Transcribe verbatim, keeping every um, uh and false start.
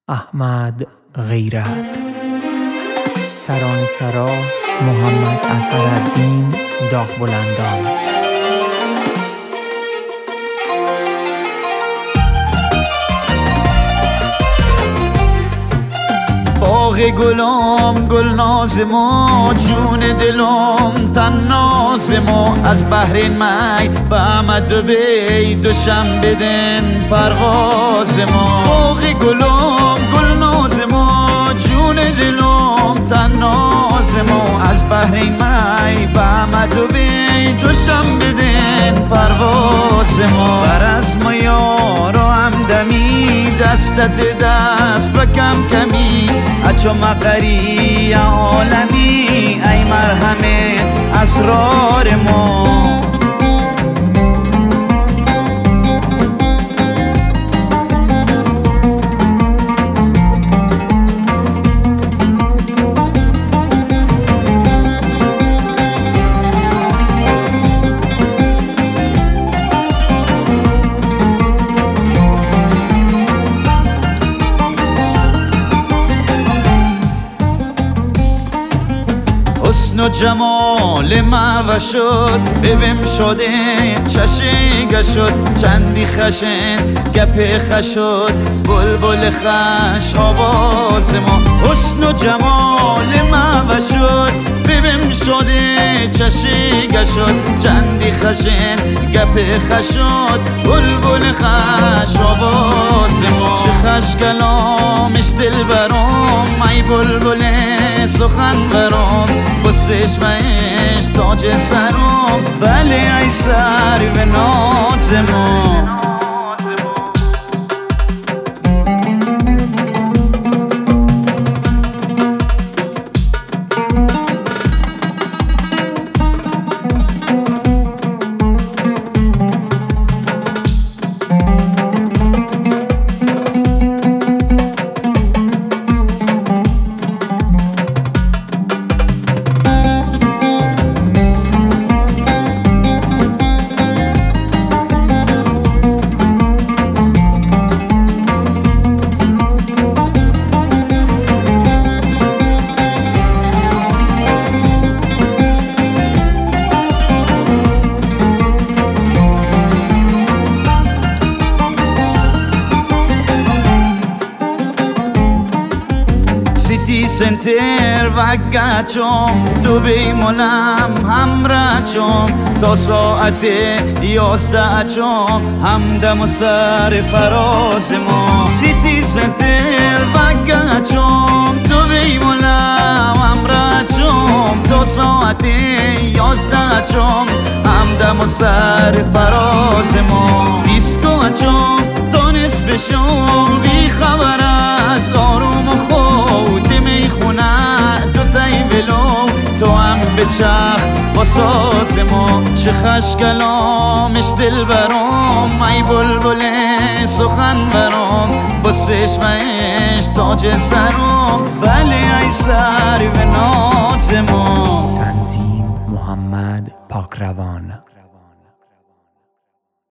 احمد غیرت. ترانه‌سرا محمد اظهرالدین داغبلندان. باغ گلم گلناز ما، جون دلم تناز ما. از بحرین می به احمدآبی دوشنبه دن پرواز ما. باغ گلم گلناز ما، جون دلم تناز ما. از بحرین می به احمدآبی دوشنبه دن پرواز ما. برس ما یارو همدمی، دستت دست و کم کمی. اچو مقری عالمی، ای مرهم اسرار ما. حسن و جمال معوه شد، ببین شده چشیگه شد. چندی خشن گپ خش شد، بلبل خش آواز ما. حسن و جمال معوه شد، ببین شده چشیگه شد. چندی خشن گپ خش شد، بلبل خش آواز ما. چه خش کلامش دل برام، ای بلبل سخن برام. بسش و اش تاج سرم، ولی ای سر و ناز ما. سیتی سنتر و گچم، دوبی ملم همراه چم. تا ساعت یازده چم، همدم و سر فراز ما. سیتی سنتر و گچم، دوبی ملم همراه چم. تا ساعت یازده چم، همدم و سر فراز ما. دیسکو چم تا نصف شب، بی خبر از آروم و خود میخونه. دو تای ولو تو هم به چرخ با ساز ما. چه خش کلامش دل برام، ای بلبل سخن برام. بسش و اش تاج سرم، ولی ای سر و ناز ما. تنظیم محمد پاکروان.